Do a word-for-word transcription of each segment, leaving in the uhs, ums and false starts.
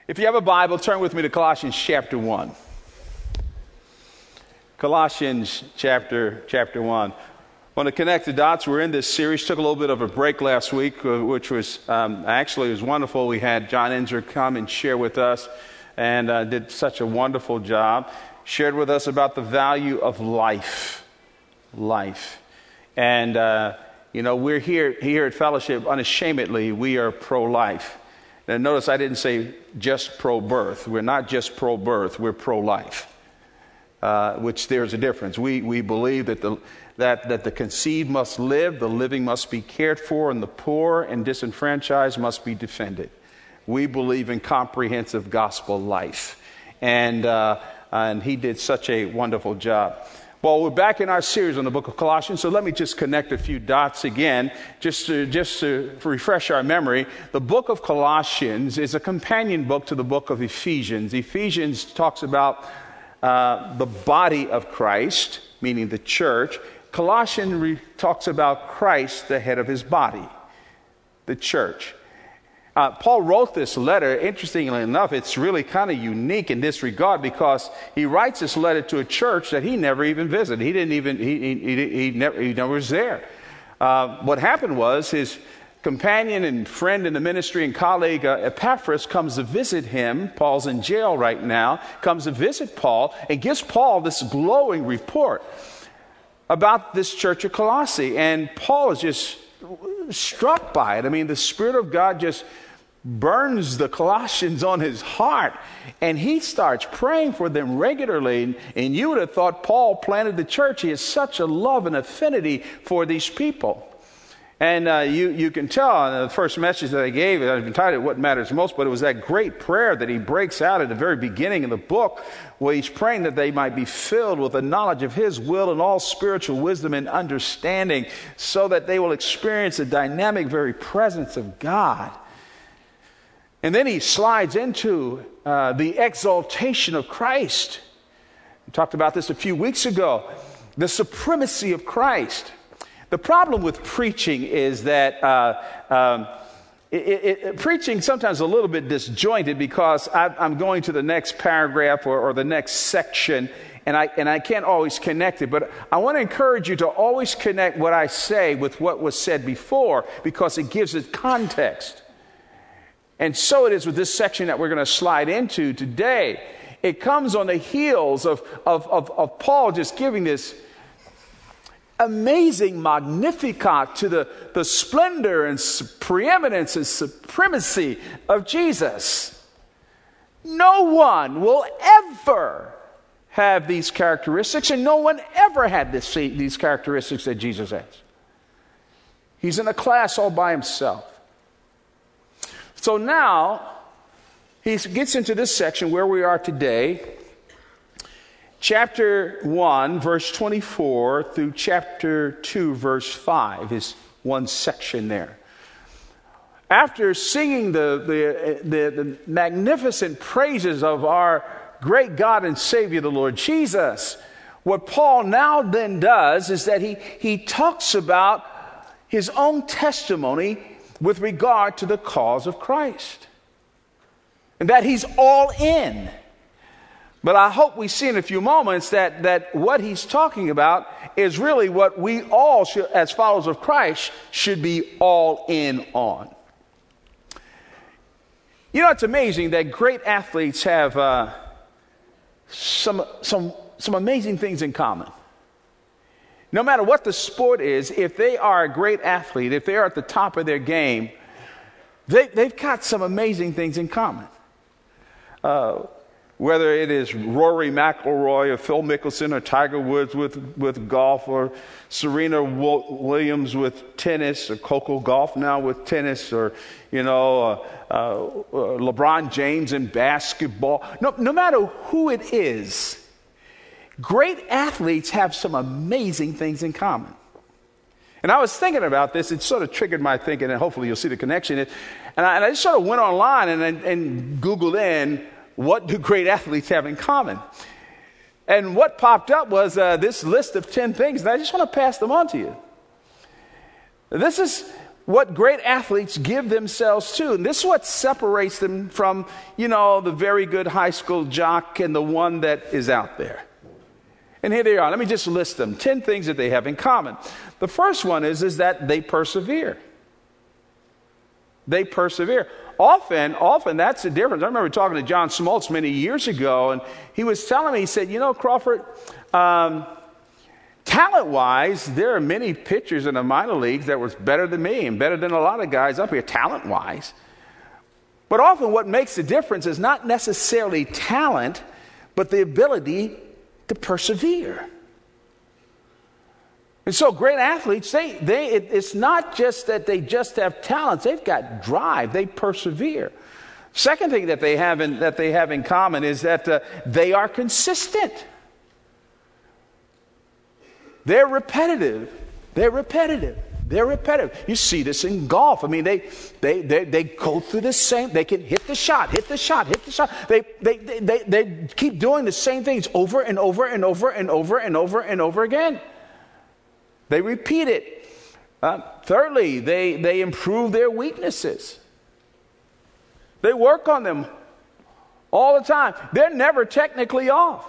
If you have a Bible, turn with me to Colossians chapter one. Colossians chapter chapter one. I want to connect the dots. We're in this series. Took a little bit of a break last week, which was um, actually it was wonderful. We had John Enzer come and share with us, and uh, did such a wonderful job. Shared with us about the value of life, life, and uh, you know we're here here at Fellowship unashamedly. We are pro-life. Now, notice I didn't say just pro-birth. We're not just pro-birth. We're pro-life, uh, which there's a difference. We we believe that the that that the conceived must live, the living must be cared for, and the poor and disenfranchised must be defended. We believe in comprehensive gospel life, and uh, and he did such a wonderful job. Well, we're back in our series on the book of Colossians, so let me just connect a few dots again, just to, just to refresh our memory. The book of Colossians is a companion book to the book of Ephesians. Ephesians talks about uh, the body of Christ, meaning the church. Colossians re- talks about Christ, the head of his body, the church. Uh, Paul wrote this letter. Interestingly enough, it's really kind of unique in this regard because he writes this letter to a church that he never even visited. He didn't even he he, he, he never he never was there. Uh, what happened was his companion and friend in the ministry and colleague uh, Epaphras comes to visit him. Paul's in jail right now. Comes to visit Paul and gives Paul this glowing report about this church of Colossae, and Paul is just struck by it. I mean, the Spirit of God just burns the Colossians on his heart, and he starts praying for them regularly. And you would have thought Paul planted the church. He has such a love and affinity for these people. And uh, you, you can tell in the first message that I gave, I've entitled What Matters Most, but it was that great prayer that he breaks out at the very beginning of the book, where he's praying that they might be filled with the knowledge of his will and all spiritual wisdom and understanding, so that they will experience the dynamic very presence of God. And then he slides into uh, the exaltation of Christ. We talked about this a few weeks ago. The supremacy of Christ. The problem with preaching is that uh, um, it, it, it, preaching sometimes a little bit disjointed, because I, I'm going to the next paragraph or, or the next section, and I and I can't always connect it. But I want to encourage you to always connect what I say with what was said before, because it gives it context. And so it is with this section that we're going to slide into today. It comes on the heels of, of, of, of Paul just giving this amazing Magnificat to the, the splendor and preeminence and supremacy of Jesus. No one will ever have these characteristics, and no one ever had this, these characteristics that Jesus has. He's in a class all by himself. So now, he gets into this section where we are today, chapter one, verse twenty-four, through chapter two, verse five, is one section there. After singing the, the, the, the magnificent praises of our great God and Savior, the Lord Jesus, what Paul now then does is that he, he talks about his own testimony with regard to the cause of Christ, and that he's all in. But I hope we see in a few moments that, that what he's talking about is really what we all, should, as followers of Christ, should be all in on. You know, it's amazing that great athletes have uh, some, some, some amazing things in common. No matter what the sport is, if they are a great athlete, if they are at the top of their game, they, they've got some amazing things in common. Uh, whether it is Rory McIlroy or Phil Mickelson or Tiger Woods with, with golf, or Serena Williams with tennis, or Coco Gauff now with tennis, or, you know, uh, uh, LeBron James in basketball. No, no matter who it is, great athletes have some amazing things in common. And I was thinking about this. It sort of triggered my thinking, and hopefully you'll see the connection. And I, and I just sort of went online and, and, and Googled in, what do great athletes have in common? And what popped up was uh, this list of ten things, and I just want to pass them on to you. This is what great athletes give themselves to. And this is what separates them from, you know, the very good high school jock and the one that is out there. And here they are. Let me just list them. Ten things that they have in common. The first one is, is that they persevere. They persevere. Often, often that's the difference. I remember talking to John Smoltz many years ago, and he was telling me, he said, you know, Crawford, um, talent-wise, there are many pitchers in the minor leagues that was better than me and better than a lot of guys up here, talent-wise. But often what makes the difference is not necessarily talent, but the ability to persevere. And so great athletes, they, they, it, it's not just that they just have talents, they've got drive, they persevere. Second thing that they have in, that they have in common is that uh, they are consistent. They're repetitive. They're repetitive. They're repetitive. You see this in golf. I mean, they they they, they go through the same, they can hit the shot, hit the shot, hit the shot. They, they, they, they, they keep doing the same things over and over and over and over and over and over again. They repeat it. Uh, thirdly, they, they improve their weaknesses. They work on them all the time. They're never technically off.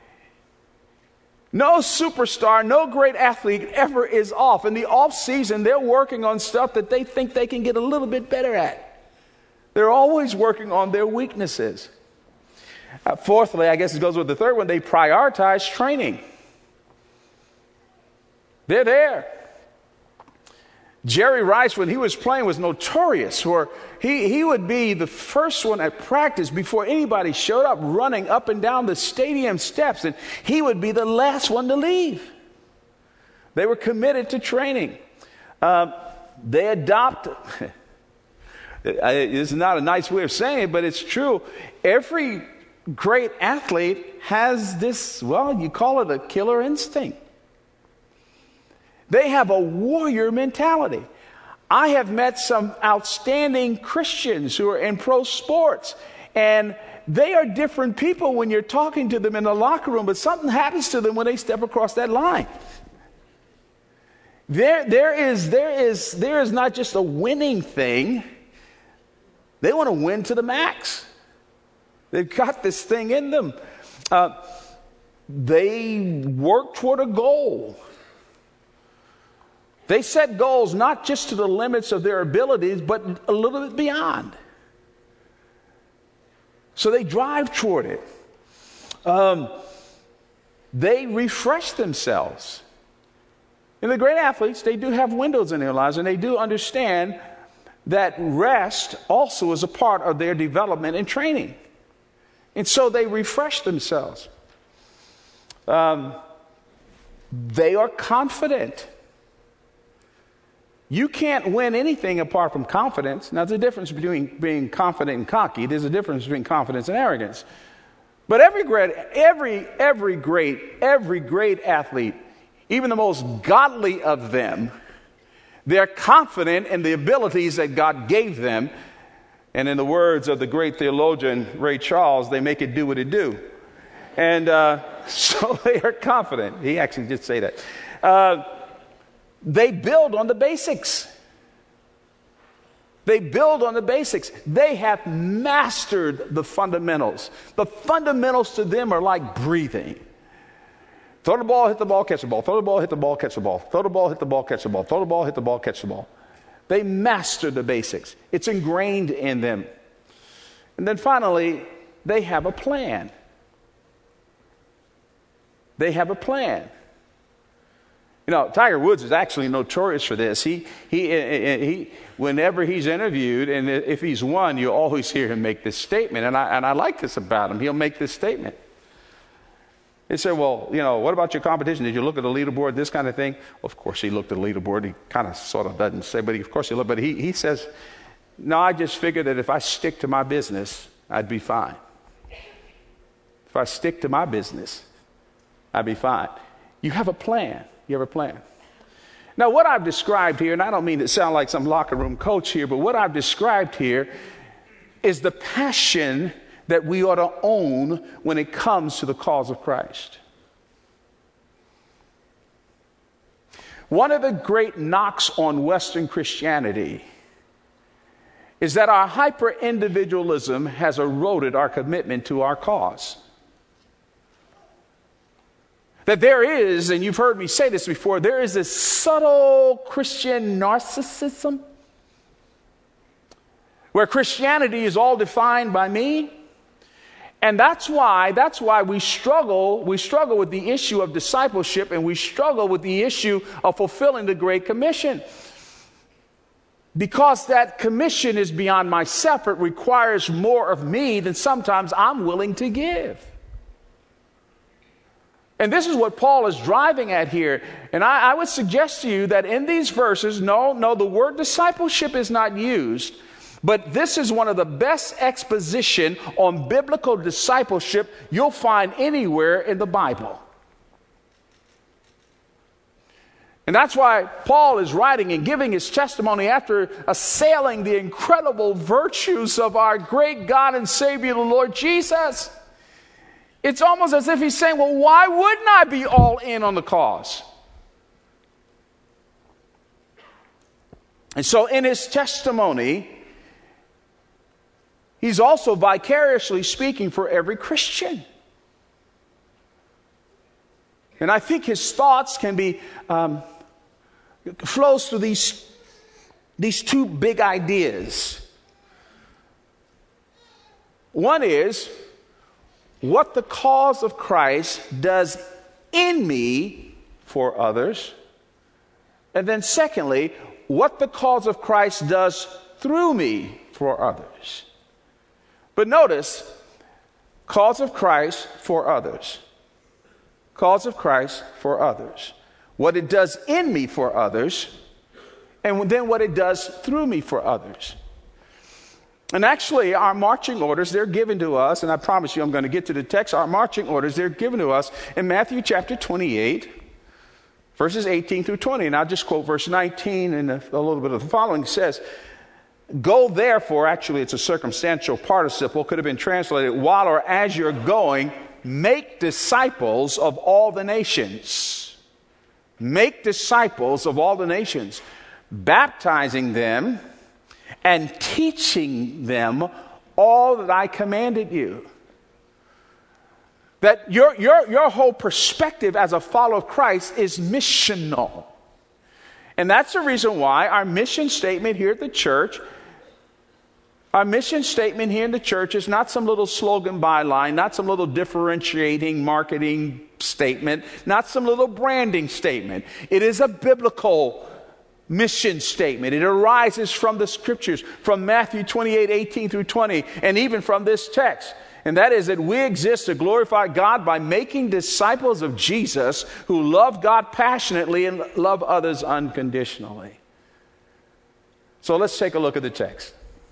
No superstar, no great athlete ever is off. In the off season, they're working on stuff that they think they can get a little bit better at. They're always working on their weaknesses. Uh, fourthly, I guess it goes with the third one, they prioritize training. They're there. Jerry Rice, when he was playing, was notorious for he, he would be the first one at practice before anybody showed up, running up and down the stadium steps, and he would be the last one to leave. They were committed to training. Um, they adopt, it's not a nice way of saying it, but it's true. Every great athlete has this, well, you call it a killer instinct. They have a warrior mentality. I have met some outstanding Christians who are in pro sports, and they are different people when you're talking to them in the locker room, but something happens to them when they step across that line. There, there is, there is, there is not just a winning thing. They want to win to the max. They've got this thing in them. Uh, they work toward a goal. They set goals not just to the limits of their abilities, but a little bit beyond. So they drive toward it. Um, they refresh themselves. And the great athletes, they do have windows in their lives, and they do understand that rest also is a part of their development and training. And so they refresh themselves. Um, they are confident. You can't win anything apart from confidence. Now, there's a difference between being confident and cocky. There's a difference between confidence and arrogance. But every great, every, every great, every great athlete, even the most godly of them, they're confident in the abilities that God gave them. And in the words of the great theologian Ray Charles, they make it do what it do. And uh, so they are confident. He actually did say that. Uh, They build on the basics. They build on the basics. They have mastered the fundamentals. The fundamentals to them are like breathing. Throw the ball, hit the ball, catch the ball. Throw the ball, hit the ball, catch the ball. Throw the ball, hit the ball, catch the ball. Throw the ball, hit the ball, catch the ball. They master the basics. It's ingrained in them. And then finally, they have a plan. They have a plan. You know, Tiger Woods is actually notorious for this. He, he, he, whenever he's interviewed, and if he's won, you always hear him make this statement. And I, and I like this about him. He'll make this statement. They say, well, you know, what about your competition? Did you look at the leaderboard, this kind of thing? Well, of course, he looked at the leaderboard. He kind of sort of doesn't say, but he, of course he looked. But he, he says, no, I just figured that if I stick to my business, I'd be fine. If I stick to my business, I'd be fine. You have a plan. You have a plan. Now, what I've described here, and I don't mean to sound like some locker room coach here, but what I've described here is the passion that we ought to own when it comes to the cause of Christ. One of the great knocks on Western Christianity is that our hyper-individualism has eroded our commitment to our cause. That there is, and you've heard me say this before, there is this subtle Christian narcissism where Christianity is all defined by me. And that's why, that's why we struggle, we struggle with the issue of discipleship, and we struggle with the issue of fulfilling the Great Commission. Because that commission is beyond myself, it requires more of me than sometimes I'm willing to give. And this is what Paul is driving at here. And I, I would suggest to you that in these verses, no, no, the word discipleship is not used. But this is one of the best exposition on biblical discipleship you'll find anywhere in the Bible. And that's why Paul is writing and giving his testimony after assailing the incredible virtues of our great God and Savior, the Lord Jesus. It's almost as if he's saying, well, why wouldn't I be all in on the cause? And so in his testimony, he's also vicariously speaking for every Christian. And I think his thoughts can be, um, flows through these, these two big ideas. One is what the cause of Christ does in me for others. And then secondly, what the cause of Christ does through me for others. But notice, cause of Christ for others. Cause of Christ for others. What it does in me for others, and then what it does through me for others. And actually, our marching orders, they're given to us, and I promise you I'm going to get to the text. Our marching orders, they're given to us in Matthew chapter twenty-eight, verses eighteen through twenty. And I'll just quote verse nineteen and a, a little bit of the following. It says, go therefore, actually it's a circumstantial participle, could have been translated, while or as you're going, make disciples of all the nations. Make disciples of all the nations, baptizing them and teaching them all that I commanded you. That your, your, your whole perspective as a follower of Christ is missional. And that's the reason why our mission statement here at the church, our mission statement here in the church is not some little slogan byline, not some little differentiating marketing statement, not some little branding statement. It is a biblical mission statement. It arises from the scriptures, from Matthew twenty-eight, eighteen through twenty, and even from this text. And that is that we exist to glorify God by making disciples of Jesus who love God passionately and love others unconditionally. So let's take a look at the text.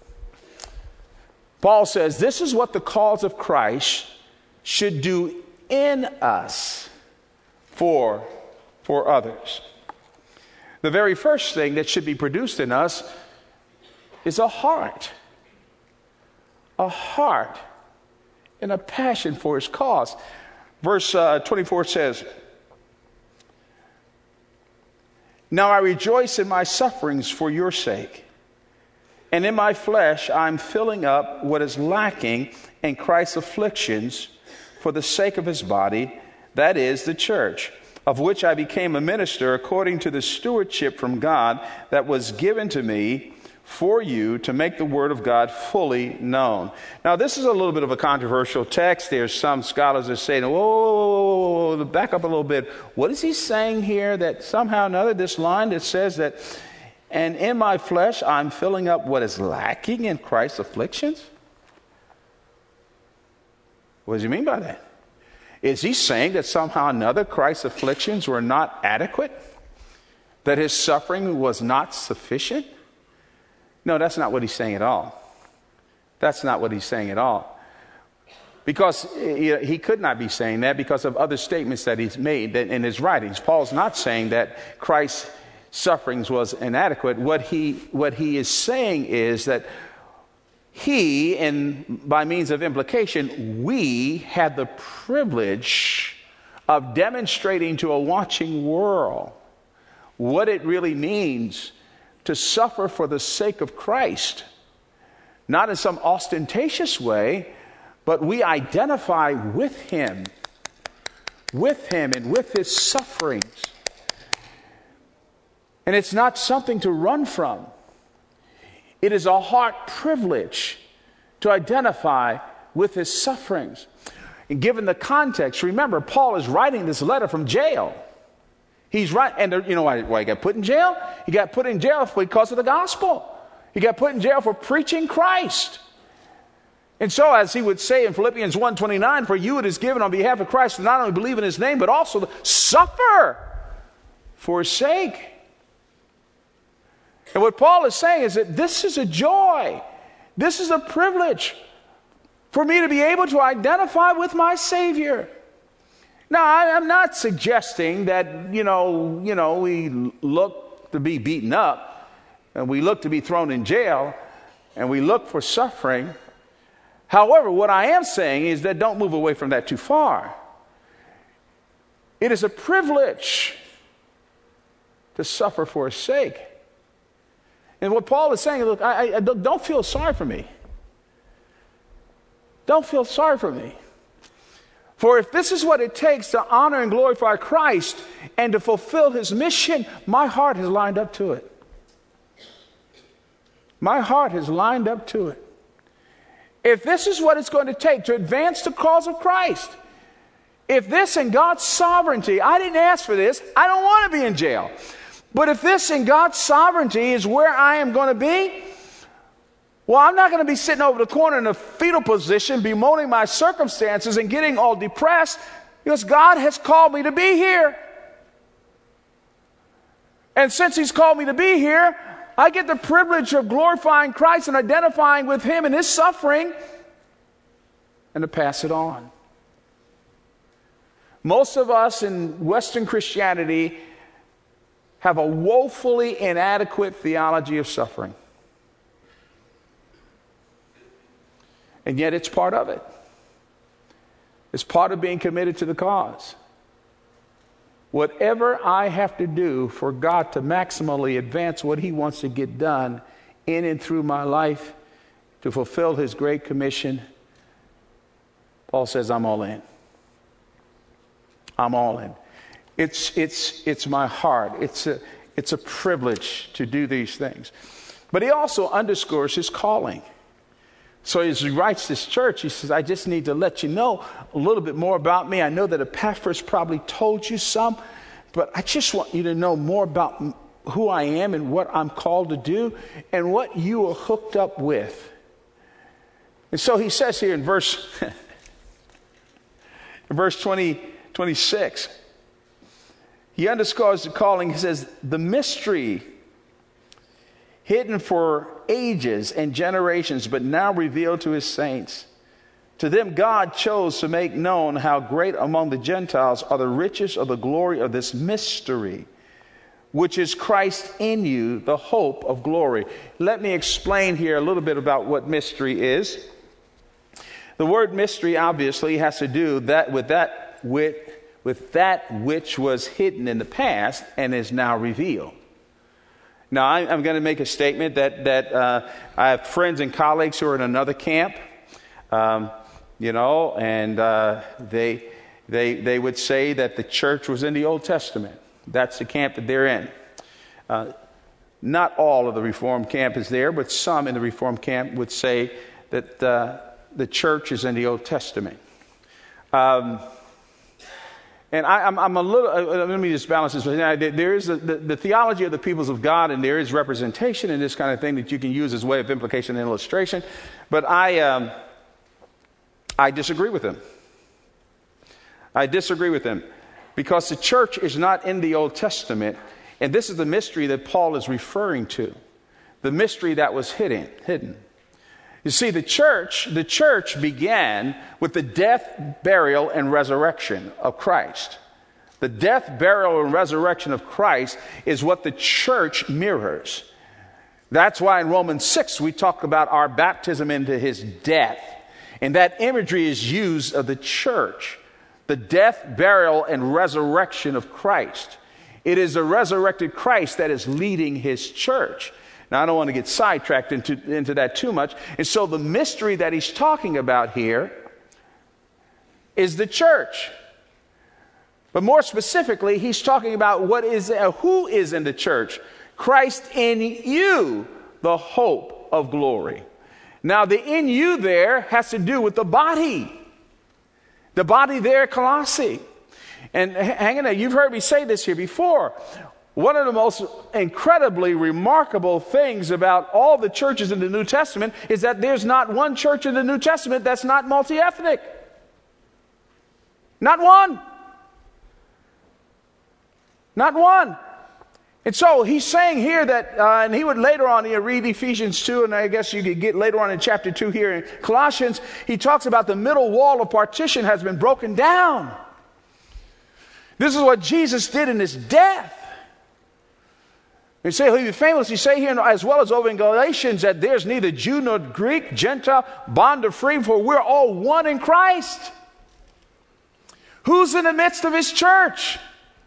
Paul says, this is what the cause of Christ should do in us for, for others. The very first thing that should be produced in us is a heart. A heart and a passion for his cause. Verse uh, twenty-four says, now I rejoice in my sufferings for your sake. And in my flesh, I'm filling up what is lacking in Christ's afflictions for the sake of his body, that is, the church, of which I became a minister according to the stewardship from God that was given to me for you to make the word of God fully known. Now, this is a little bit of a controversial text. There's some scholars that are saying, whoa, whoa, whoa, whoa, back up a little bit. What is he saying here that somehow or another, this line that says that, and in my flesh, I'm filling up what is lacking in Christ's afflictions? What does he mean by that? Is he saying that somehow or another Christ's afflictions were not adequate? That his suffering was not sufficient? No, that's not what he's saying at all. That's not what he's saying at all. Because he could not be saying that because of other statements that he's made in his writings. Paul's not saying that Christ's sufferings was inadequate. What he, what he is saying is that he, and by means of implication, we had the privilege of demonstrating to a watching world what it really means to suffer for the sake of Christ. Not in some ostentatious way, but we identify with him, with him and with his sufferings. And it's not something to run from. It is a heart privilege to identify with his sufferings. And given the context, remember, Paul is writing this letter from jail. He's right, and you know why, why he got put in jail? He got put in jail because of the gospel. He got put in jail for preaching Christ. And so, as he would say in Philippians one twenty-nine, for you it is given on behalf of Christ to not only believe in his name, but also to suffer for his sake. And what Paul is saying is that this is a joy. This is a privilege for me to be able to identify with my Savior. Now, I, I'm not suggesting that, you know, you know, we look to be beaten up and we look to be thrown in jail and we look for suffering. However, what I am saying is that don't move away from that too far. It is a privilege to suffer for his sake. And what Paul is saying, look, I, I, don't feel sorry for me. Don't feel sorry for me. For if this is what it takes to honor and glorify Christ and to fulfill his mission, my heart has lined up to it. My heart has lined up to it. If this is what it's going to take to advance the cause of Christ, if this in God's sovereignty, I didn't ask for this, I don't want to be in jail. But if this in God's sovereignty is where I am going to be, well, I'm not going to be sitting over the corner in a fetal position, bemoaning my circumstances and getting all depressed, because God has called me to be here. And since he's called me to be here, I get the privilege of glorifying Christ and identifying with him in his suffering and to pass it on. Most of us in Western Christianity have a woefully inadequate theology of suffering. And yet it's part of it. It's part of being committed to the cause. Whatever I have to do for God to maximally advance what he wants to get done in and through my life to fulfill his great commission, Paul says, I'm all in. I'm all in. It's, it's, it's my heart. It's a, it's a privilege to do these things. But he also underscores his calling. So as he writes this church, he says, I just need to let you know a little bit more about me. I know that Epaphras probably told you some, but I just want you to know more about who I am and what I'm called to do and what you are hooked up with. And so he says here in verse, in verse twenty, twenty-six, he underscores the calling. He says, the mystery hidden for ages and generations, but now revealed to his saints. To them God chose to make known how great among the Gentiles are the riches of the glory of this mystery, which is Christ in you, the hope of glory. Let me explain here a little bit about what mystery is. The word mystery obviously has to do that with that with, with that which was hidden in the past and is now revealed. Now, I'm going to make a statement that that uh, I have friends and colleagues who are in another camp, um, you know, and uh, they they they would say that the church was in the Old Testament. That's the camp that they're in. Uh, not all of the Reformed camp is there, but some in the Reformed camp would say that uh, the church is in the Old Testament. Um, And I, I'm, I'm a little, uh, let me just balance this. There is a, the, the theology of the peoples of God, and there is representation and this kind of thing that you can use as way of implication and illustration. But I, um, I disagree with them. I disagree with them because the church is not in the Old Testament, and this is the mystery that Paul is referring to, the mystery that was hidden. hidden. You see, the church, the church began with the death, burial, and resurrection of Christ. The death, burial, and resurrection of Christ is what the church mirrors. That's why in Romans six we talk about our baptism into his death. And that imagery is used of the church. The death, burial, and resurrection of Christ. It is the resurrected Christ that is leading his church. Now, I don't want to get sidetracked into, into that too much. And so the mystery that he's talking about here is the church. But more specifically, he's talking about what is, uh, who is in the church. Christ in you, the hope of glory. Now, the in you there has to do with the body. The body there, Colossae. And hang in there, you've heard me say this here before. One of the most incredibly remarkable things about all the churches in the New Testament is that there's not one church in the New Testament that's not multi-ethnic. Not one. Not one. And so he's saying here that, uh, and he would later on, he'll read Ephesians two, and I guess you could get later on in chapter two here in Colossians, he talks about the middle wall of partition has been broken down. This is what Jesus did in his death. He say, he famously say here, as well as over in Galatians, that there's neither Jew nor Greek, Gentile, bond or free, for we're all one in Christ. Who's in the midst of his church?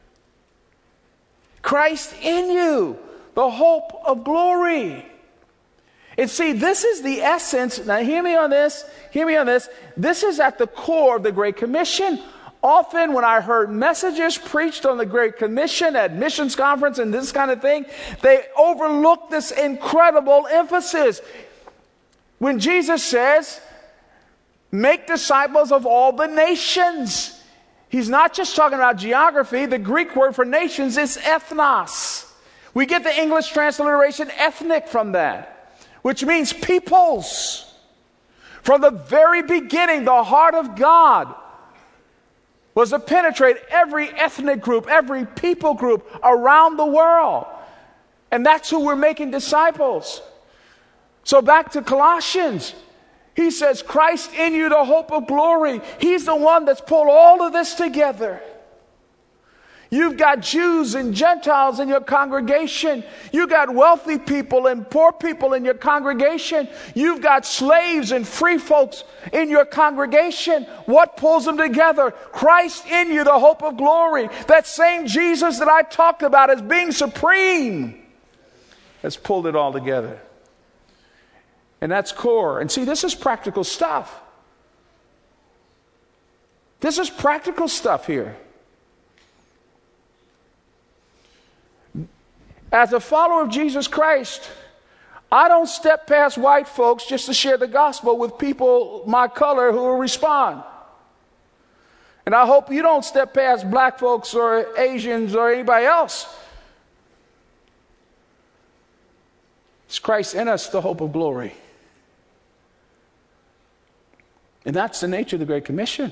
Christ in you, the hope of glory. And see, this is the essence. Now, hear me on this. Hear me on this. This is at the core of the Great Commission. Often when I heard messages preached on the Great Commission at missions conference and this kind of thing, they overlook this incredible emphasis. When Jesus says, make disciples of all the nations, he's not just talking about geography. The Greek word for nations is ethnos. We get the English transliteration ethnic from that, which means peoples. From the very beginning, the heart of God was to penetrate every ethnic group, every people group around the world. And that's who we're making disciples. So back to Colossians. He says, Christ in you, the hope of glory. He's the one that's pulled all of this together. You've got Jews and Gentiles in your congregation. You've got wealthy people and poor people in your congregation. You've got slaves and free folks in your congregation. What pulls them together? Christ in you, the hope of glory. That same Jesus that I talked about as being supreme has pulled it all together. And that's core. And see, this is practical stuff. This is practical stuff here. As a follower of Jesus Christ, I don't step past white folks just to share the gospel with people my color who will respond. And I hope you don't step past black folks or Asians or anybody else. It's Christ in us, the hope of glory. And that's the nature of the Great Commission.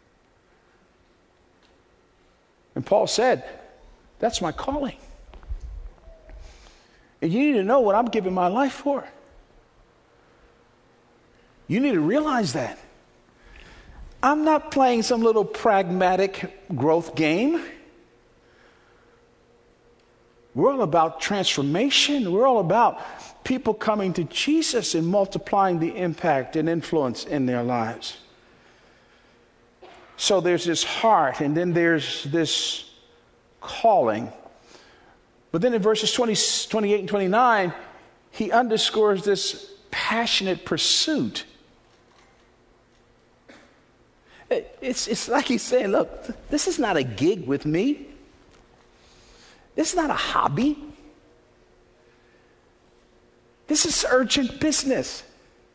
And Paul said, that's my calling. And you need to know what I'm giving my life for. You need to realize that. I'm not playing some little pragmatic growth game. We're all about transformation. We're all about people coming to Jesus and multiplying the impact and influence in their lives. So there's this heart, and then there's this calling. But then in verses twenty, twenty-eight and twenty-nine, he underscores this passionate pursuit. It's, it's like he's saying, look, this is not a gig with me. This is not a hobby. This is urgent business.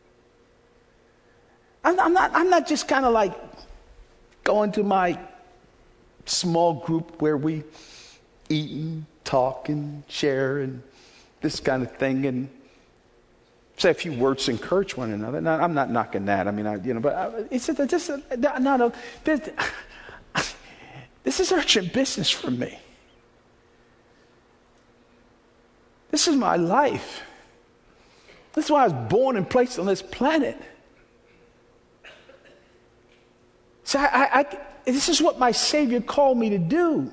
I'm, I'm not, I'm not just kind of like going to my small group where we eat and talk and share and this kind of thing and say a few words to encourage one another. Now, I'm not knocking that. I mean, I, you know, but I, it's just, just no, no. This, this is urgent business for me. This is my life. This is why I was born and placed on this planet. So I, I, I, this is what my Savior called me to do.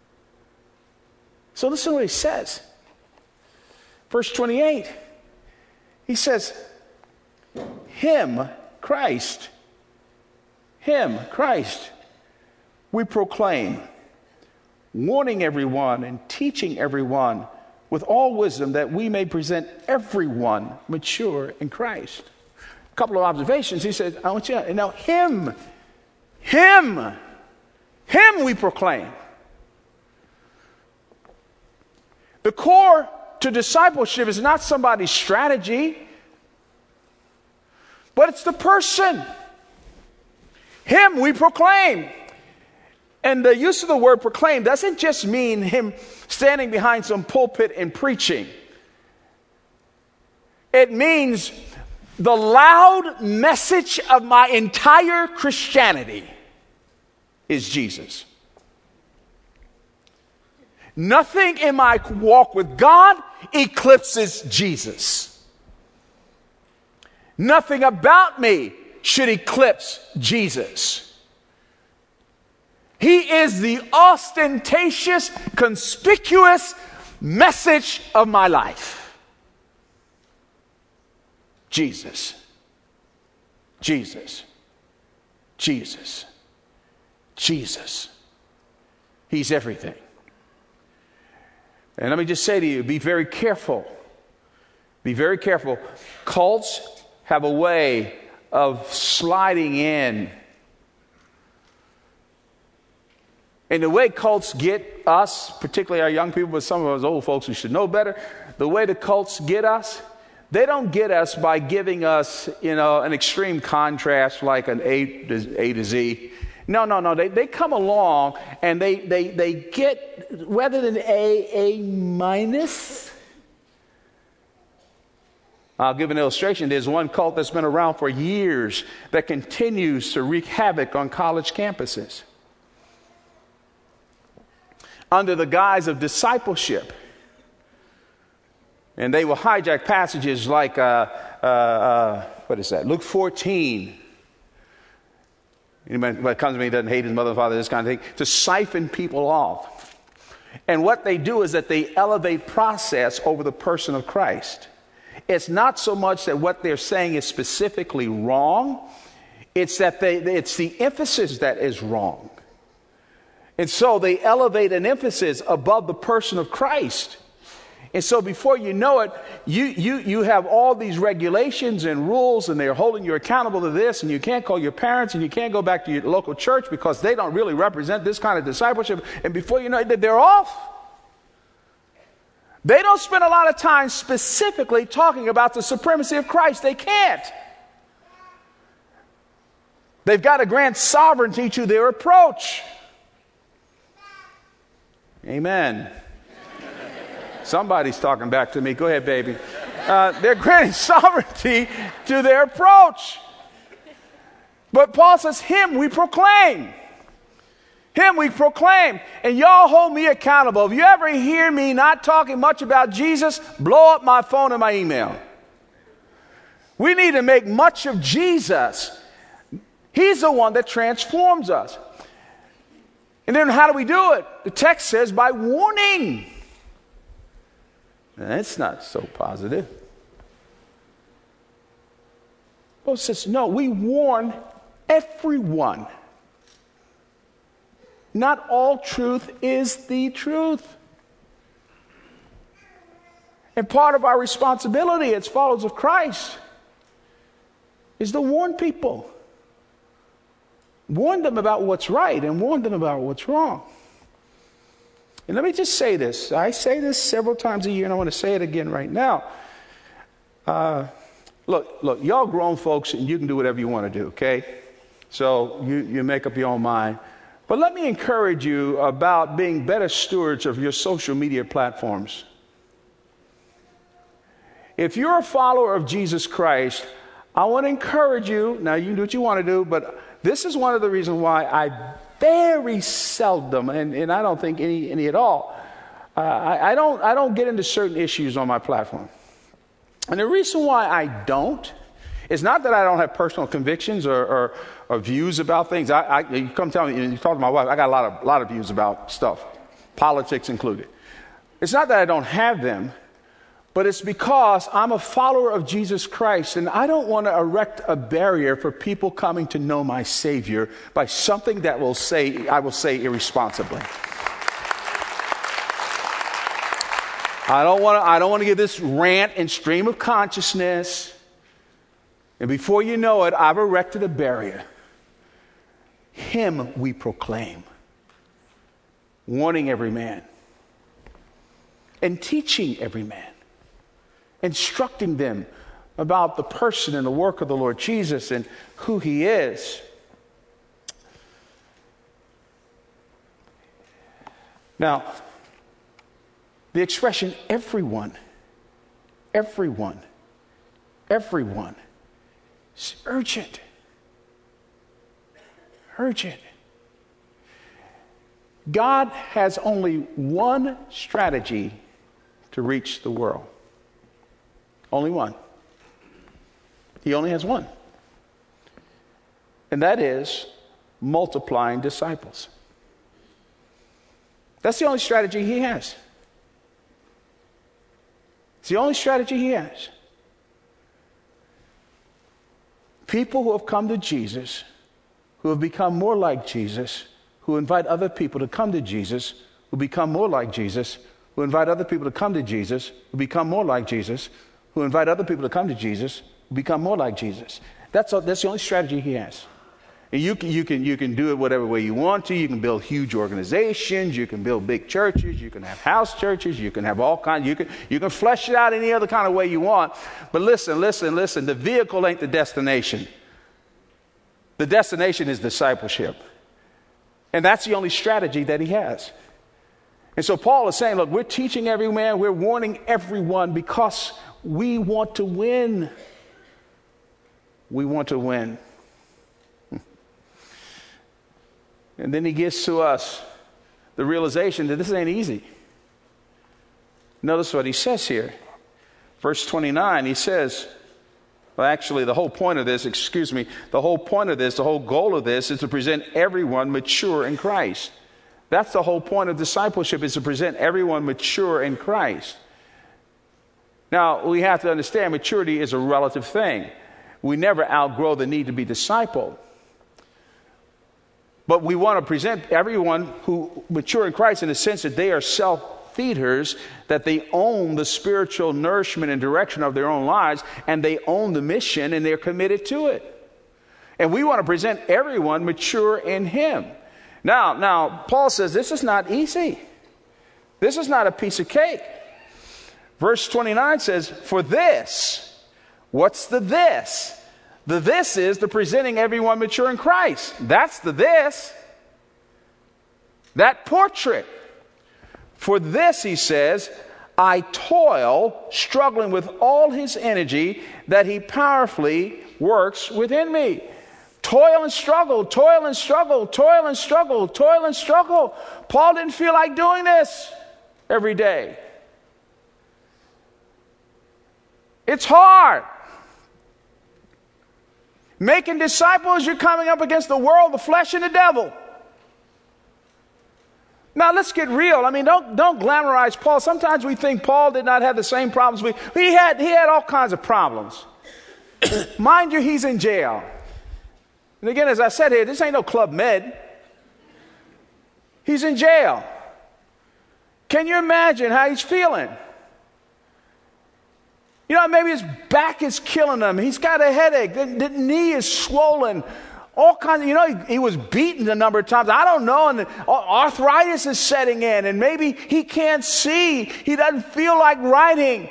So listen to what he says. Verse twenty-eight. He says, Him, Christ, Him, Christ, we proclaim, warning everyone and teaching everyone with all wisdom, that we may present everyone mature in Christ. A couple of observations. He said, I want you to know him, him, him we proclaim. The core to discipleship is not somebody's strategy, but it's the person. Him we proclaim. And the use of the word proclaim doesn't just mean him standing behind some pulpit and preaching. It means the loud message of my entire Christianity is Jesus. Nothing in my walk with God eclipses Jesus. Nothing about me should eclipse Jesus. He is the ostentatious, conspicuous message of my life. Jesus. Jesus. Jesus. Jesus. He's everything. And let me just say to you, be very careful. Be very careful. Cults have a way of sliding in. And the way cults get us, particularly our young people, but some of us old folks who should know better, the way the cults get us, they don't get us by giving us, you know, an extreme contrast like an A to, A to Z. No, no, no. They, they come along and they, they, they get, rather than A, A minus. I'll give an illustration. There's one cult that's been around for years that continues to wreak havoc on college campuses under the guise of discipleship. And they will hijack passages like, uh, uh, uh, what is that? Luke fourteen. Anybody that comes to me doesn't hate his mother and father, this kind of thing, to siphon people off. And what they do is that they elevate process over the person of Christ. It's not so much that what they're saying is specifically wrong. It's that they, it's the emphasis that is wrong. And so they elevate an emphasis above the person of Christ. And so before you know it, you, you, you have all these regulations and rules, and they're holding you accountable to this, and you can't call your parents, and you can't go back to your local church because they don't really represent this kind of discipleship. And before you know it, they're off. They don't spend a lot of time specifically talking about the supremacy of Christ. They can't. They've got to grant sovereignty to their approach. Amen. Somebody's talking back to me. Go ahead, baby. Uh, they're granting sovereignty to their approach. But Paul says, him we proclaim. Him we proclaim. And y'all hold me accountable. If you ever hear me not talking much about Jesus, blow up my phone and my email. We need to make much of Jesus. He's the one that transforms us. And then how do we do it? The text says by warning. That's not so positive. Paul says, no, we warn everyone. Not all truth is the truth. And part of our responsibility as followers of Christ is to warn people. Warn them about what's right and warn them about what's wrong. And let me just say this. I say this several times a year, and I want to say it again right now. Uh, look, look, y'all grown folks, and you can do whatever you want to do, okay? So you, you make up your own mind. But let me encourage you about being better stewards of your social media platforms. If you're a follower of Jesus Christ, I want to encourage you. Now, you can do what you want to do, but this is one of the reasons why I very seldom, and, and I don't think any any at all, uh, I, I don't I don't get into certain issues on my platform. And the reason why I don't is not that I don't have personal convictions or, or, or views about things. I, I you come tell me, you talk to my wife, I got a lot of lot of views about stuff, politics included. It's not that I don't have them, but it's because I'm a follower of Jesus Christ, and I don't want to erect a barrier for people coming to know my Savior by something that will say I will say irresponsibly. I don't want to, I don't want to give this rant and stream of consciousness. And before you know it, I've erected a barrier. Him we proclaim, warning every man, and teaching every man, instructing them about the person and the work of the Lord Jesus and who he is. Now, the expression everyone, everyone, everyone is urgent. Urgent. God has only one strategy to reach the world. Only one. He only has one. And that is multiplying disciples. That's the only strategy he has. It's the only strategy he has. People who have come to Jesus, who have become more like Jesus, who invite other people to come to Jesus, who become more like Jesus, who invite other people to come to Jesus, who become more like Jesus, who invite other people to come to Jesus, who become more like Jesus. That's, all, that's the only strategy he has. And you can, you can, you can do it whatever way you want to. You can build huge organizations. You can build big churches. You can have house churches. You can have all kinds. You can, you can flesh it out any other kind of way you want. But listen, listen, listen. The vehicle ain't the destination. The destination is discipleship. And that's the only strategy that he has. And so Paul is saying, look, we're teaching every man. We're warning everyone because we want to win. We want to win. And then he gets to us the realization that this ain't easy. Notice what he says here. Verse twenty-nine, he says, well, actually, the whole point of this, excuse me, the whole point of this, the whole goal of this is to present everyone mature in Christ. That's the whole point of discipleship, is to present everyone mature in Christ. Now, we have to understand maturity is a relative thing. We never outgrow the need to be discipled. But we want to present everyone who mature in Christ in the sense that they are self-feeders, that they own the spiritual nourishment and direction of their own lives, and they own the mission and they're committed to it. And we want to present everyone mature in him. Now, now, Paul says this is not easy. This is not a piece of cake. Verse twenty-nine says, for this, what's the this? The this is the presenting everyone mature in Christ. That's the this. That portrait. For this, he says, I toil, struggling with all his energy that he powerfully works within me. Toil and struggle, toil and struggle, toil and struggle, toil and struggle. Paul didn't feel like doing this every day. It's hard. Making disciples, you're coming up against the world, the flesh, and the devil. Now, let's get real. I mean, don't, don't glamorize Paul. Sometimes we think Paul did not have the same problems. We, he, had, he had all kinds of problems. Mind you, he's in jail. And again, as I said here, this ain't no Club Med. He's in jail. Can you imagine how he's feeling? You know, maybe his back is killing him. He's got a headache. The, the knee is swollen. All kinds of, you know, he, he was beaten a number of times. I don't know. And arthritis is setting in. And maybe he can't see. He doesn't feel like writing.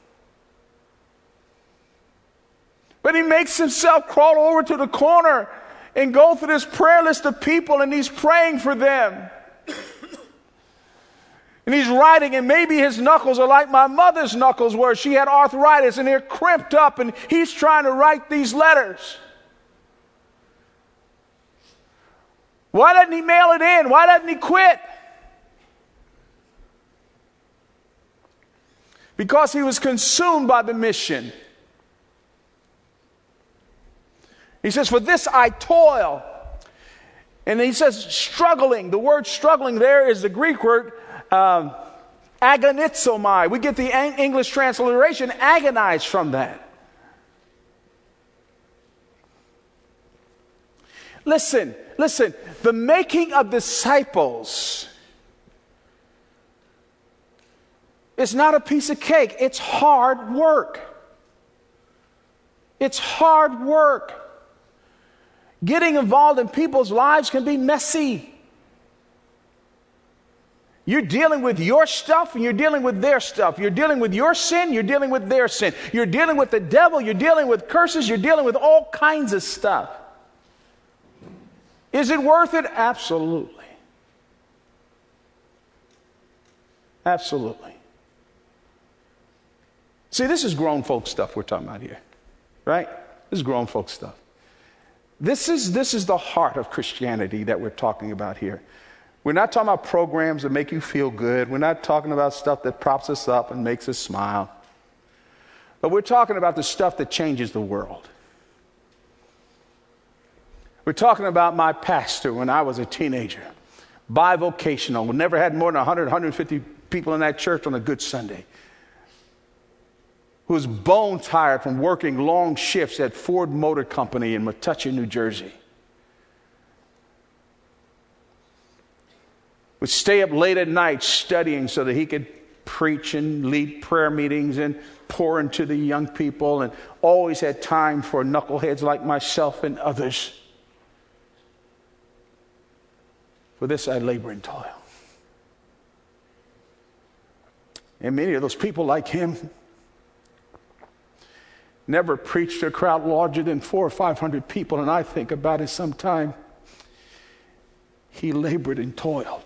But he makes himself crawl over to the corner and go through this prayer list of people. And he's praying for them. And he's writing, and maybe his knuckles are like my mother's knuckles were. She had arthritis, and they're crimped up, and he's trying to write these letters. Why doesn't he mail it in? Why doesn't he quit? Because he was consumed by the mission. He says, for this I toil. And he says, struggling. The word struggling there is the Greek word Um, agonizomai. We get the English transliteration agonize from that. Listen, listen. The making of disciples It's not a piece of cake. It's hard work. It's hard work. Getting involved in people's lives can be messy. You're dealing with your stuff and you're dealing with their stuff. You're dealing with your sin, you're dealing with their sin. You're dealing with the devil, you're dealing with curses, you're dealing with all kinds of stuff. Is it worth it? Absolutely. Absolutely. See, this is grown folk stuff we're talking about here, right? This is grown folk stuff. This is, this is the heart of Christianity that we're talking about here. We're not talking about programs that make you feel good. We're not talking about stuff that props us up and makes us smile. But we're talking about the stuff that changes the world. We're talking about my pastor when I was a teenager, bivocational. We never had more than one hundred, one hundred fifty people in that church on a good Sunday, who was bone tired from working long shifts at Ford Motor Company in Metuchen, New Jersey. Would stay up late at night studying so that he could preach and lead prayer meetings and pour into the young people, and always had time for knuckleheads like myself and others. For this I labor and toil. And many of those people like him never preached to a crowd larger than four or five hundred people, and I think about it sometime. He labored and toiled.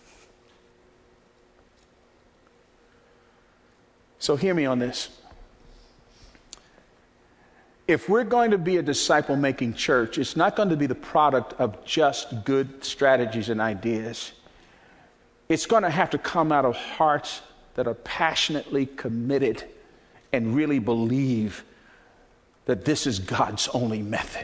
So hear me on this. If we're going to be a disciple-making church, it's not going to be the product of just good strategies and ideas. It's going to have to come out of hearts that are passionately committed and really believe that this is God's only method.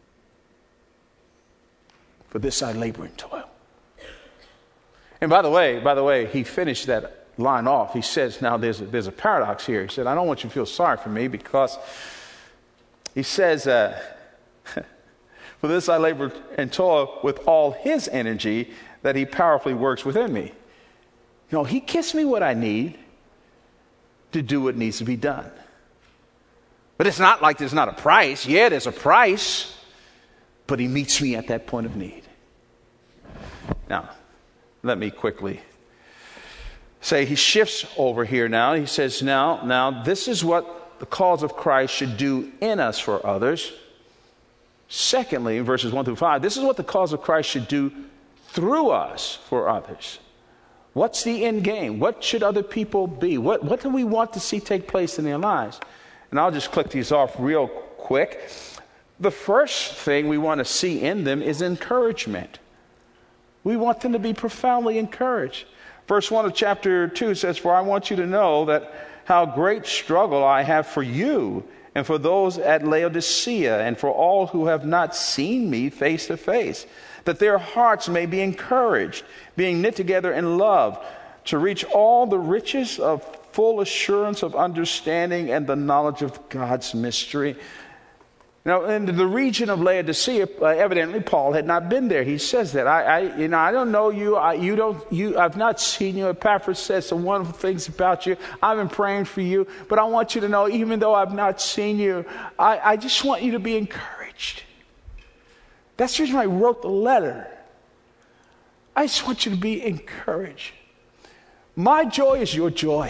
For this I labor and toil. And by the way, by the way, he finished that line off. He says, now there's a, there's a paradox here. He said, I don't want you to feel sorry for me, because he says, uh, for this I labor and toil with all his energy that he powerfully works within me. You know, he gives me what I need to do what needs to be done. But it's not like there's not a price. Yeah, there's a price, but he meets me at that point of need. Now, let me quickly say, he shifts over here now. He says, now, now, this is what the cause of Christ should do in us for others. Secondly, in verses one through five, this is what the cause of Christ should do through us for others. What's the end game? What should other people be? What, what do we want to see take place in their lives? And I'll just click these off real quick. The first thing we want to see in them is encouragement. We want them to be profoundly encouraged. Verse one of chapter two says, for I want you to know that how great struggle I have for you and for those at Laodicea and for all who have not seen me face to face, that their hearts may be encouraged, being knit together in love, to reach all the riches of full assurance of understanding and the knowledge of God's mystery. Now, in the region of Laodicea, uh, evidently Paul had not been there. He says that I, I, you know, I don't know you. I, you don't. You, I've not seen you. Epaphras says some wonderful things about you. I've been praying for you, but I want you to know, even though I've not seen you, I, I just want you to be encouraged. That's the reason I wrote the letter. I just want you to be encouraged. My joy is your joy.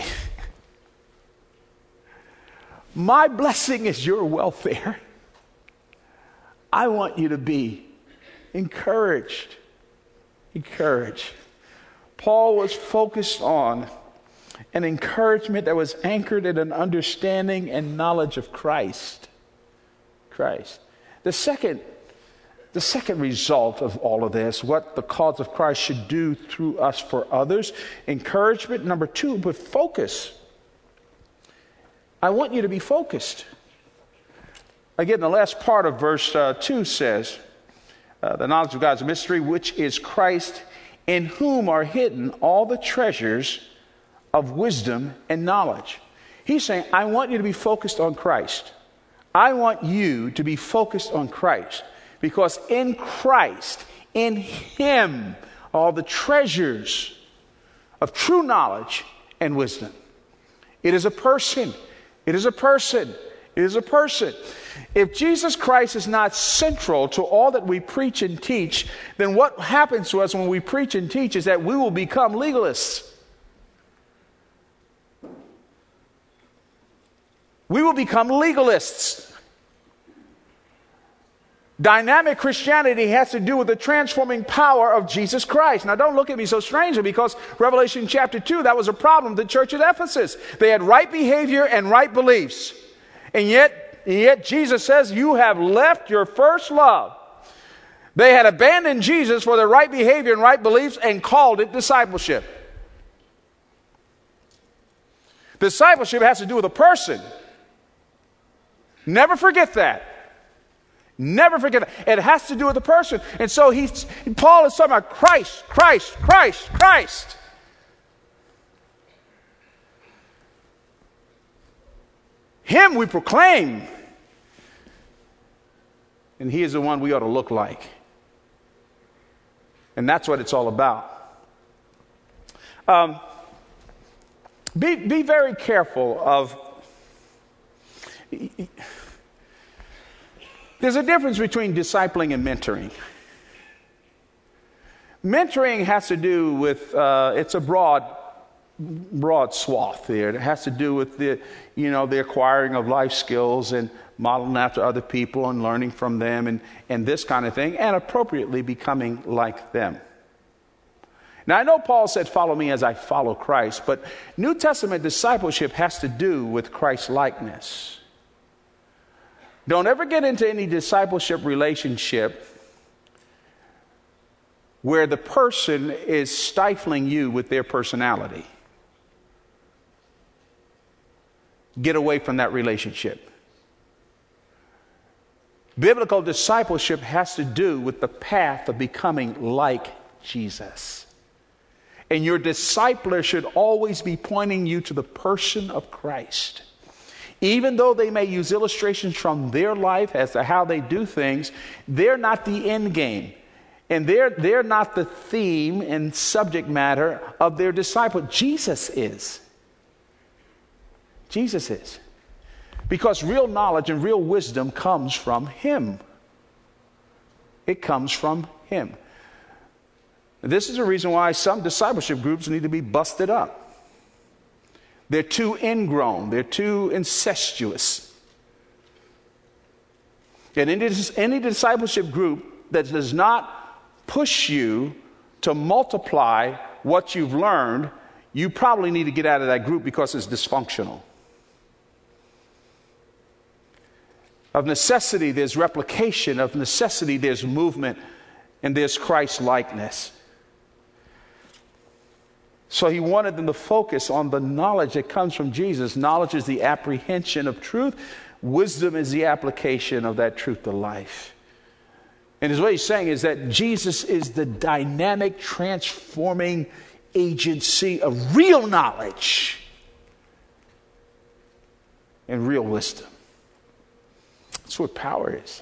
My blessing is your welfare. I want you to be encouraged. Encouraged. Paul was focused on an encouragement that was anchored in an understanding and knowledge of Christ. Christ. The second, the second result of all of this, what the cause of Christ should do through us for others, encouragement. Number two, but focus. I want you to be focused. Again, the last part of verse uh, two says, uh, the knowledge of God's mystery, which is Christ, in whom are hidden all the treasures of wisdom and knowledge. He's saying, I want you to be focused on Christ. I want you to be focused on Christ, because in Christ, in him, are all the treasures of true knowledge and wisdom. It is a person. It is a person. It is a person. If Jesus Christ is not central to all that we preach and teach, then what happens to us when we preach and teach is that we will become legalists. We will become legalists. Dynamic Christianity has to do with the transforming power of Jesus Christ. Now, don't look at me so strangely, because Revelation chapter two, that was a problem with the church at Ephesus. They had right behavior and right beliefs. And yet, and yet Jesus says, you have left your first love. They had abandoned Jesus for their right behavior and right beliefs and called it discipleship. Discipleship has to do with a person. Never forget that. Never forget that. It has to do with the person. And so he's, Paul is talking about Christ, Christ, Christ, Christ. Him we proclaim. And he is the one we ought to look like. And that's what it's all about. Um, be, be very careful of... There's a difference between discipling and mentoring. Mentoring has to do with, uh, it's a broad, broad swath there. It has to do with the, you know, the acquiring of life skills and modeling after other people and learning from them and, and this kind of thing, and appropriately becoming like them. Now, I know Paul said, follow me as I follow Christ, but New Testament discipleship has to do with Christ likeness. Don't ever get into any discipleship relationship where the person is stifling you with their personality. Get away from that relationship. Biblical discipleship has to do with the path of becoming like Jesus. And your discipler should always be pointing you to the person of Christ. Even though they may use illustrations from their life as to how they do things, they're not the end game. And they're, they're not the theme and subject matter of their disciple. Jesus is. Jesus is. Because real knowledge and real wisdom comes from him. It comes from him. This is the reason why some discipleship groups need to be busted up. They're too ingrown. They're too incestuous. And any, any discipleship group that does not push you to multiply what you've learned, you probably need to get out of that group because it's dysfunctional. Of necessity, there's replication. Of necessity, there's movement. And there's Christ-likeness. So he wanted them to focus on the knowledge that comes from Jesus. Knowledge is the apprehension of truth. Wisdom is the application of that truth to life. And what he's saying is that Jesus is the dynamic, transforming agency of real knowledge and real wisdom. That's what power is.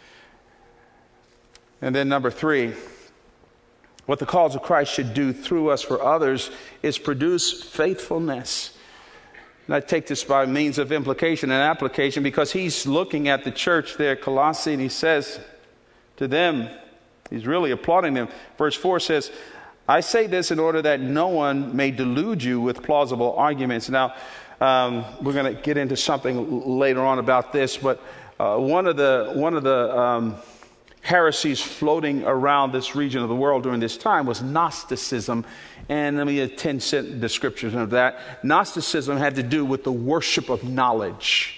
And then number three, what the cause of Christ should do through us for others is produce faithfulness. And I take this by means of implication and application, because he's looking at the church there, Colossae, and he says to them, he's really applauding them. Verse four says, I say this in order that no one may delude you with plausible arguments. Now, um, we're going to get into something later on about this, but uh, one of the one of the um, heresies floating around this region of the world during this time was Gnosticism. And let me attend to the scriptures of that. Gnosticism had to do with the worship of knowledge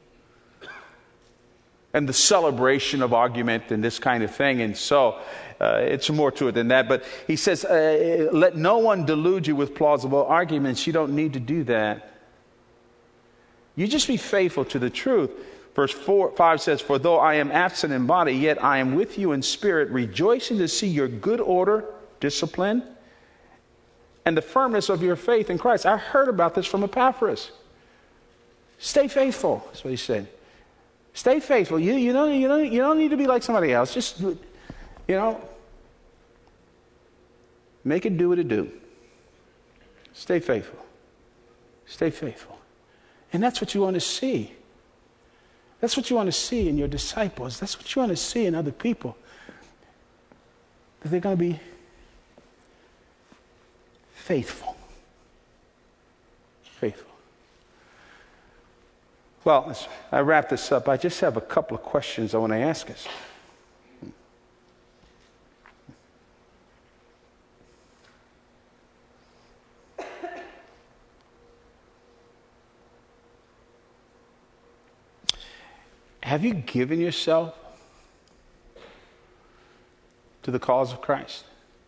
and the celebration of argument and this kind of thing. And so uh, it's more to it than that. But he says, uh, let no one delude you with plausible arguments. You don't need to do that. You just be faithful to the truth. Verse four, five says, for though I am absent in body, yet I am with you in spirit, rejoicing to see your good order, discipline, and the firmness of your faith in Christ. I heard about this from Epaphras. Stay faithful. That's what he said. Stay faithful. You, you, don't, you, don't, you don't need to be like somebody else. Just, you know, make it do what it do. Stay faithful. Stay faithful. And that's what you want to see. That's what you want to see in your disciples. That's what you want to see in other people. That they're going to be faithful. Faithful. Well, as I wrap this up, I just have a couple of questions I want to ask us. Have you given yourself to the cause of Christ?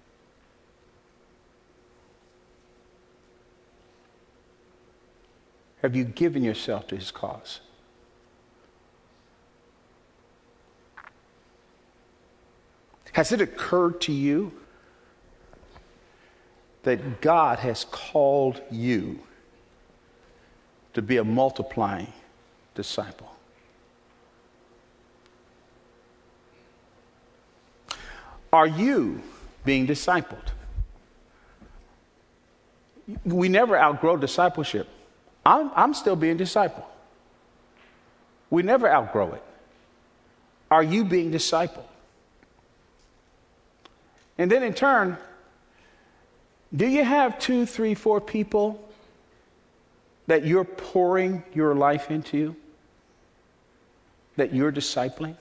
Have you given yourself to his cause? Has it occurred to you that God has called you to be a multiplying disciple? Are you being discipled? We never outgrow discipleship. I'm, I'm still being discipled. We never outgrow it. Are you being discipled? And then in turn, do you have two, three, four people that you're pouring your life into, that you're discipling?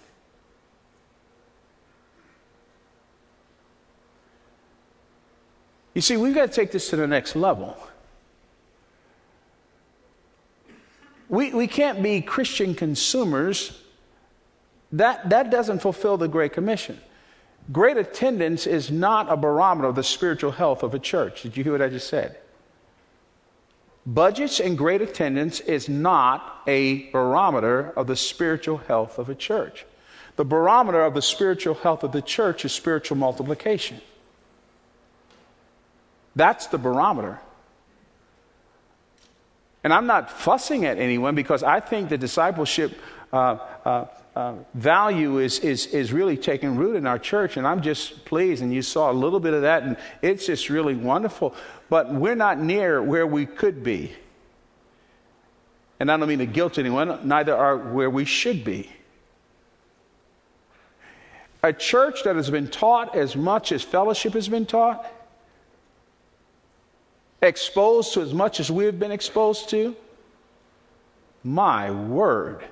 You see, we've got to take this to the next level. We, we can't be Christian consumers. That, that doesn't fulfill the Great Commission. Great attendance is not a barometer of the spiritual health of a church. Did you hear what I just said? Budgets and great attendance is not a barometer of the spiritual health of a church. The barometer of the spiritual health of the church is spiritual multiplication. That's the barometer. And I'm not fussing at anyone because I think the discipleship uh, uh, uh, value is, is, is really taking root in our church. And I'm just pleased. And you saw a little bit of that. And it's just really wonderful. But we're not near where we could be. And I don't mean to guilt anyone. Neither are where we should be. A church that has been taught as much as fellowship has been taught, exposed to as much as we've been exposed to, my word.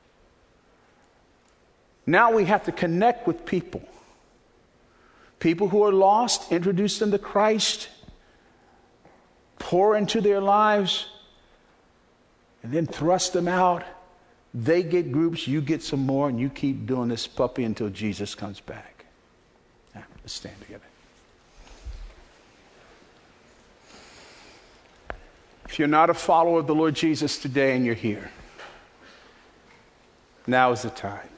Now we have to connect with people. People who are lost, introduce them to Christ, pour into their lives, and then thrust them out. They get groups, you get some more, and you keep doing this puppy until Jesus comes back. Now, let's stand together. If you're not a follower of the Lord Jesus today and you're here, now is the time.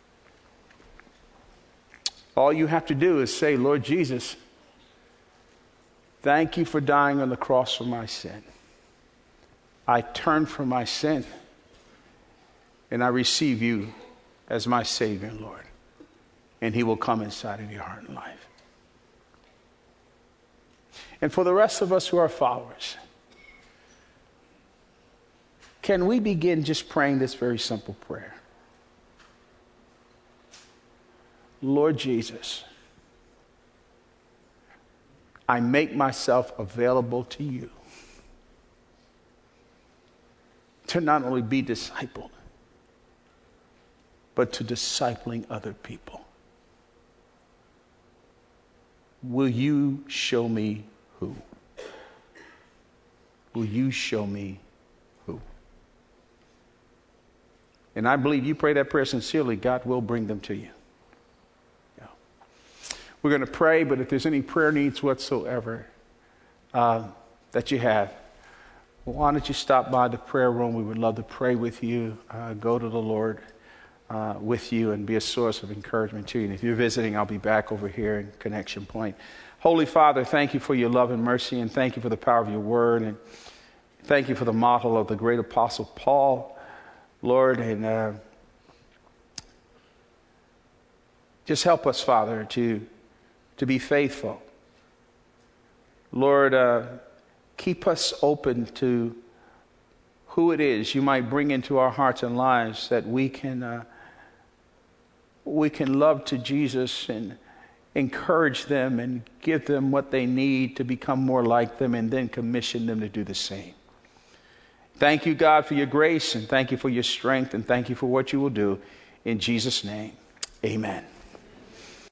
All you have to do is say, Lord Jesus, thank you for dying on the cross for my sin. I turn from my sin and I receive you as my Savior and Lord. And he will come inside of your heart and life. And for the rest of us who are followers, can we begin just praying this very simple prayer? Lord Jesus, I make myself available to you to not only be discipled, but to discipling other people. Will you show me who? Will you show me who? And I believe you pray that prayer sincerely, God will bring them to you. Yeah. We're going to pray, but if there's any prayer needs whatsoever uh, that you have, why don't you stop by the prayer room? We would love to pray with you, uh, go to the Lord uh, with you and be a source of encouragement to you. And if you're visiting, I'll be back over here in Connection Point. Holy Father, thank you for your love and mercy, and thank you for the power of your word, and thank you for the model of the great apostle Paul, Lord, and uh, just help us, Father, to, to be faithful. Lord, uh, keep us open to who it is you might bring into our hearts and lives that we can uh, we can love to Jesus and encourage them and give them what they need to become more like them, and then commission them to do the same. Thank you, God, for your grace, and thank you for your strength, and thank you for what you will do. In Jesus' name, amen.